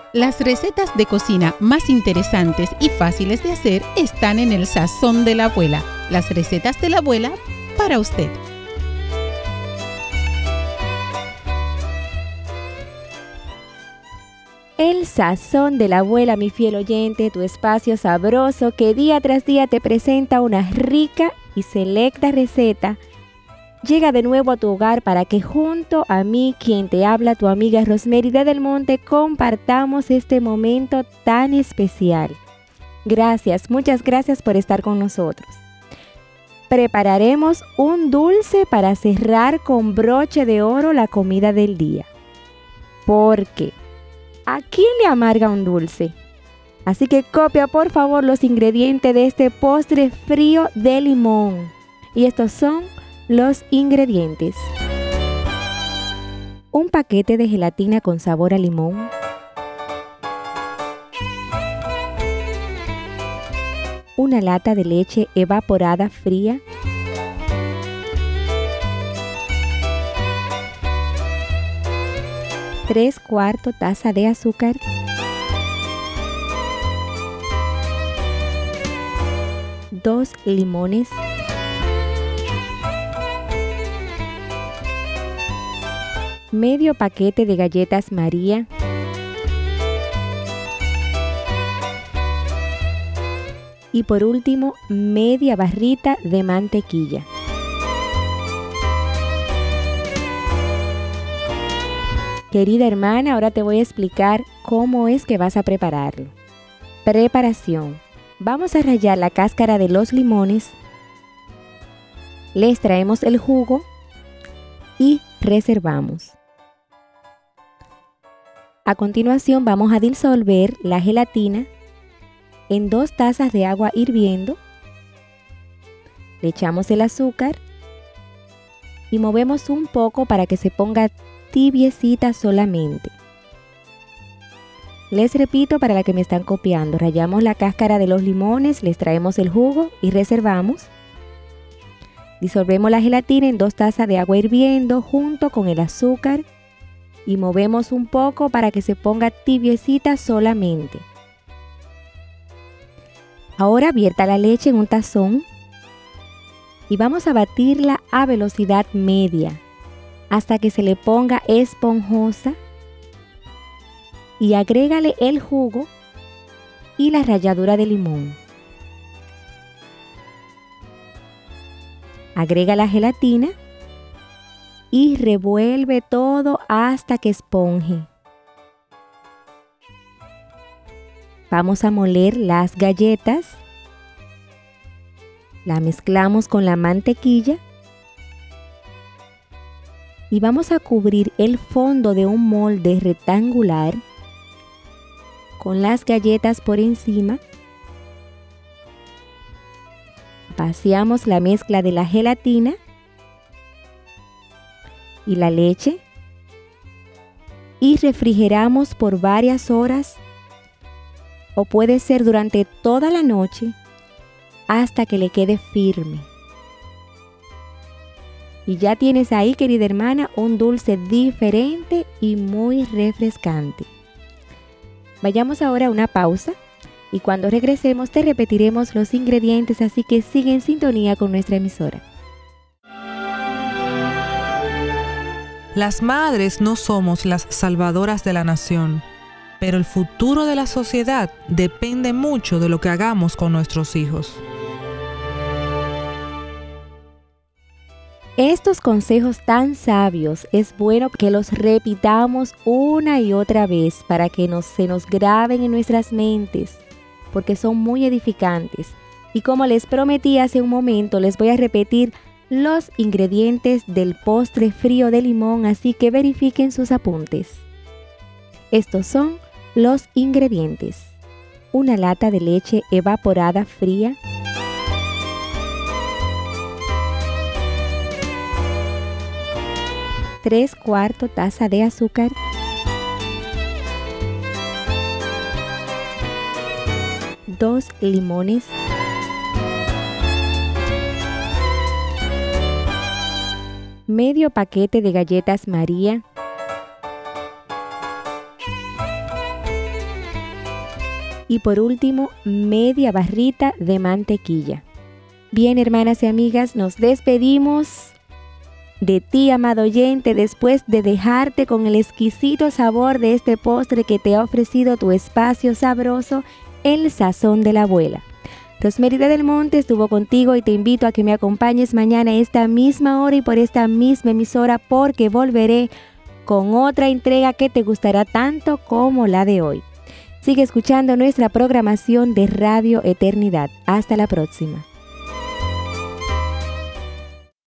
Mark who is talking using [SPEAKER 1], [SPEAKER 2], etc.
[SPEAKER 1] Las recetas de cocina más interesantes y fáciles de hacer están en el Sazón de la Abuela. Las recetas de la abuela para usted.
[SPEAKER 2] El Sazón de la Abuela, mi fiel oyente, tu espacio sabroso que día tras día te presenta una rica y selecta receta. Llega de nuevo a tu hogar para que junto a mí, quien te habla, tu amiga Rosemary Del Monte, compartamos este momento tan especial. Gracias, muchas gracias por estar con nosotros. Prepararemos un dulce para cerrar con broche de oro la comida del día. Porque ¿a quién le amarga un dulce? Así que copia por favor los ingredientes de este postre frío de limón. Y estos son los ingredientes: un paquete de gelatina con sabor a limón, una lata de leche evaporada fría, tres cuartos taza de azúcar, dos limones, medio paquete de galletas María, y por último media barrita de mantequilla. Querida hermana, ahora te voy a explicar cómo es que vas a prepararlo. Preparación: vamos a rallar la cáscara de los limones, le extraemos el jugo y reservamos. A continuación vamos a disolver la gelatina en 2 tazas de agua hirviendo. Le echamos el azúcar y movemos un poco para que se ponga tibiecita solamente. Les repito para la que me están copiando: rallamos la cáscara de los limones, le extraemos el jugo y reservamos. Disolvemos la gelatina en 2 tazas de agua hirviendo junto con el azúcar y movemos un poco para que se ponga tibiecita solamente. Ahora vierta la leche en un tazón y vamos a batirla a velocidad media hasta que se le ponga esponjosa, y agrégale el jugo y la ralladura de limón. Agrega la gelatina y revuelve todo hasta que esponje. Vamos a moler las galletas. La mezclamos con la mantequilla y vamos a cubrir el fondo de un molde rectangular con las galletas por encima. Vaciamos la mezcla de la gelatina y la leche y refrigeramos por varias horas, o puede ser durante toda la noche, hasta que le quede firme. Y ya tienes ahí, querida hermana, un dulce diferente y muy refrescante. Vayamos ahora a una pausa y cuando regresemos te repetiremos los ingredientes, así que sigue en sintonía con nuestra emisora.
[SPEAKER 3] Las madres no somos las salvadoras de la nación, pero el futuro de la sociedad depende mucho de lo que hagamos con nuestros hijos.
[SPEAKER 2] Estos consejos tan sabios es bueno que los repitamos una y otra vez para que se nos graben en nuestras mentes, porque son muy edificantes. Y como les prometí hace un momento, les voy a repetir los ingredientes del postre frío de limón, así que verifiquen sus apuntes. Estos son los ingredientes: una lata de leche evaporada fría, tres cuartos taza de azúcar, dos limones, medio paquete de galletas María, y por último media barrita de mantequilla. Bien, hermanas y amigas, nos despedimos de ti, amado oyente, después de dejarte con el exquisito sabor de este postre que te ha ofrecido tu espacio sabroso, El Sazón de la Abuela. Rosmery Del Monte estuvo contigo y te invito a que me acompañes mañana a esta misma hora y por esta misma emisora, porque volveré con otra entrega que te gustará tanto como la de hoy. Sigue escuchando nuestra programación de Radio Eternidad. Hasta la próxima.